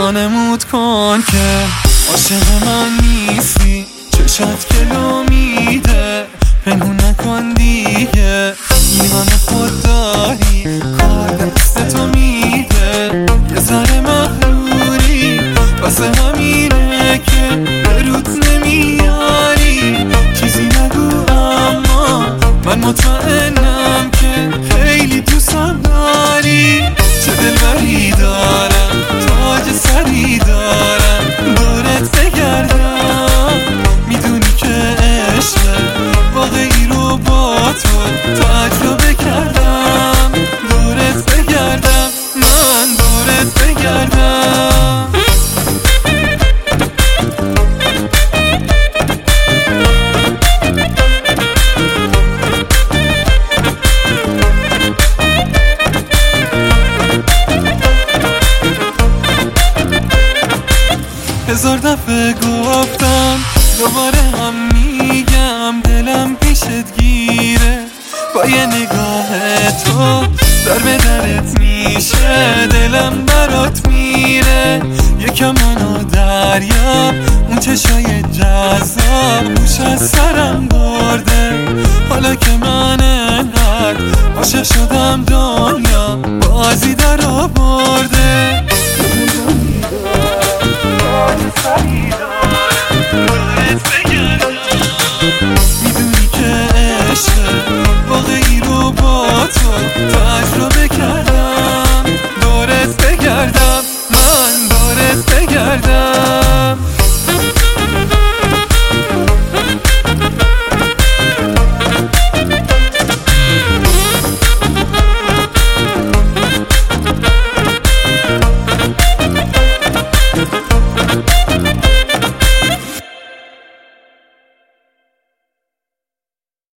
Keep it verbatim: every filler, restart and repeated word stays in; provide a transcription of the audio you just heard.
وانمود کن که عاشق من نیستی، چشات کلو میده، پنهون نکن دیگه، ایمان خود داری، کار دست تو میده، یه ذره مغروری واسه همینه که به رود نمیاری، چیزی نگو اما من مطمئنم که خیلی دوستم داری، چه دلبری دارم، تاج سری دارم، دورت بگردم، میدونی که عشق واقعی رو با تو تجربه کردم، دورت بگردم، من دورت بگردم. هزار دفعه گفتم دوباره هم میگم، دلم پیشت گیره، با یه نگاه تو در به درت میشه، دلم برات میره، یکم منو دریا، اون چشای جذاب هوش از سرم برده، حالا که من انقدر عاشق شدم دنیا بازی در آورده، میدونی که عشق واقعی رو با تو تجربه کردم، دورت بگردم، من دورت بگردم.